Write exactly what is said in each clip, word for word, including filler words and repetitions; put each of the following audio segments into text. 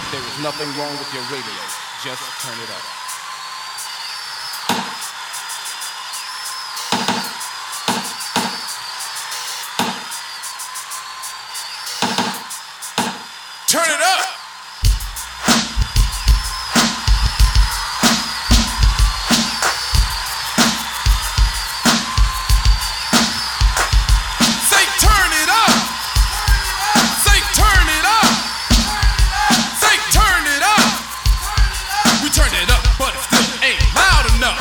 There is nothing wrong with your radio. Just turn it up. Turn it up! Say turn it up! Say turn it up! Say turn it up! We turned it up, but it still ain't loud enough.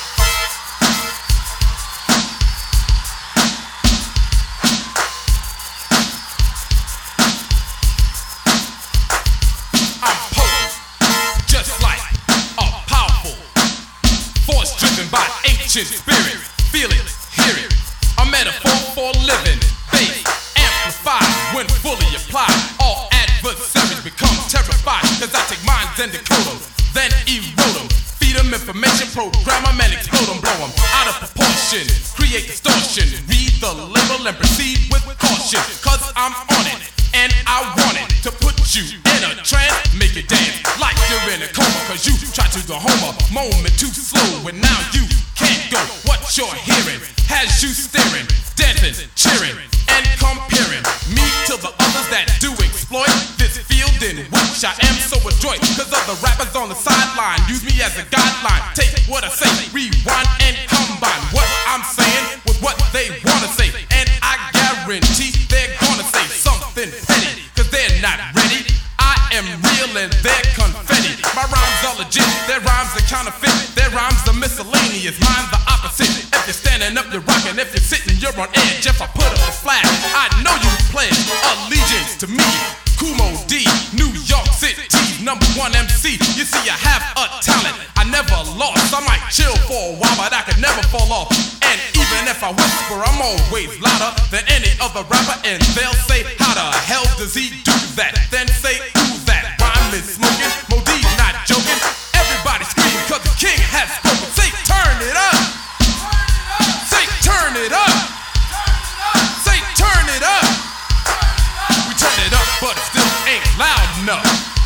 Spirit, feel it, hear it. A metaphor for living, faith, amplified when fully applied. All adversaries become terrified, cause I take minds and decode them, then erode them. Feed them information, program them and explode them, blow them out of proportion, create distortion. Read the label and proceed with caution, cause I'm on it, and I want it to put you in a trance, make it dance like you're in a coma, cause you try to go home a moment too slow, and now you can't go. What you're hearing has you staring, dancing, cheering, and comparing me to the others that do exploit this field in which I am so adroit. Cause other rappers on the sideline use me as a guideline. Take what I say, rewind and combine what I'm saying with what they wanna say, and I guarantee they're gonna say something petty, cause they're not ready. I am real and they're confetti. My rhymes are legit, their rhymes are counterfeit. Their rhymes are miscellaneous, mine's the opposite. If you're standing up, you're rocking. If you're sitting, you're on edge. If I put up a flag, I know you pledge allegiance to me. Kumo D, New York City, number one M C. You see, I have a talent I never lost. I might chill for a while, but I could never fall off. And even if I whisper, I'm always louder than any other rapper. And they'll say, how the hell does he do that? Then say, who's that? Rhyme is smoking, Mo D's not joking. Everybody scream, cause the king has spoken. Say, turn it up. Say, turn it up. Say, turn it up. We turn it up, but it still ain't loud enough.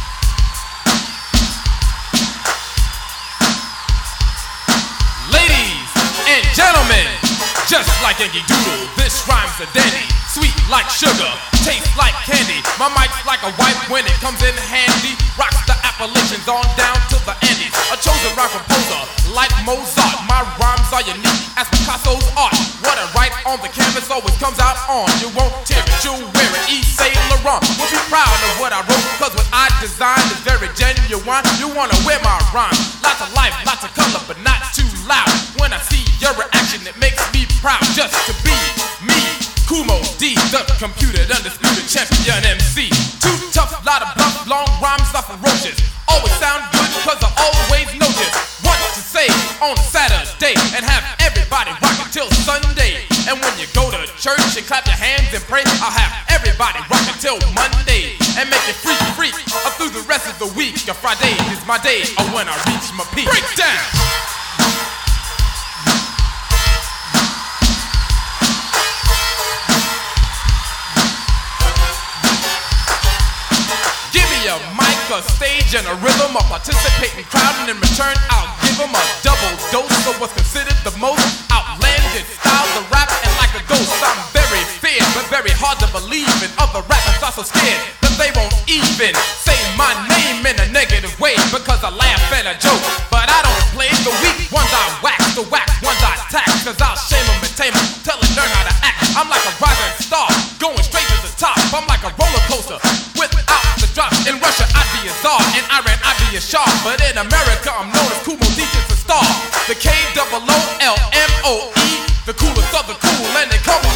Ladies and gentlemen, just like Yankee Doodle, this rhyme's a dandy. Sweet like sugar, tastes like candy. My mic's like a wife when it comes in handy. Rocks the Appalachians on down to the Andes. A chosen rhyme composer like Mozart. My rhymes are unique as Picasso's art. What I write on the canvas always comes out on. You won't tear it, you'll wear it. Yves Saint Laurent will be proud of what I wrote, cause what I designed is very genuine. You wanna wear my rhyme. Lots of life, lots of color, but not too loud. When I see your reaction, it makes me proud just to be me. Kumo D, the computer, undisputed champion M C. Too tough, lot of bluff, long rhymes are ferocious. Always sound good, cause I always know just what to say on Saturday, and have everybody rock until Sunday. And when you go to church and clap your hands and pray, I'll have everybody rock until Monday, and make it freak, freak, up through the rest of the week. A Friday is my day, or when I reach my peak. Break down! A mic, a stage, and a rhythm, a participating crowd, and in return I'll give them a double dose of what's considered the most outlandish styles of rap. And like a ghost, I'm very feared, but very hard to believe. And other rappers are so scared that they won't even say my name in a negative way, because I laugh and I joke, but I don't play the weak ones. I wax the whack ones I tax, cause I'll shame them and tame them till they learn how to act. I'm like a rising star, going straight to the top. I'm like a roller coaster without the drop. In Russia I'd be a czar, in Iran I'd be a shah, but in America I'm known as Kumo D, just a star. The K O O L M O E, the coolest of the cool, and they call me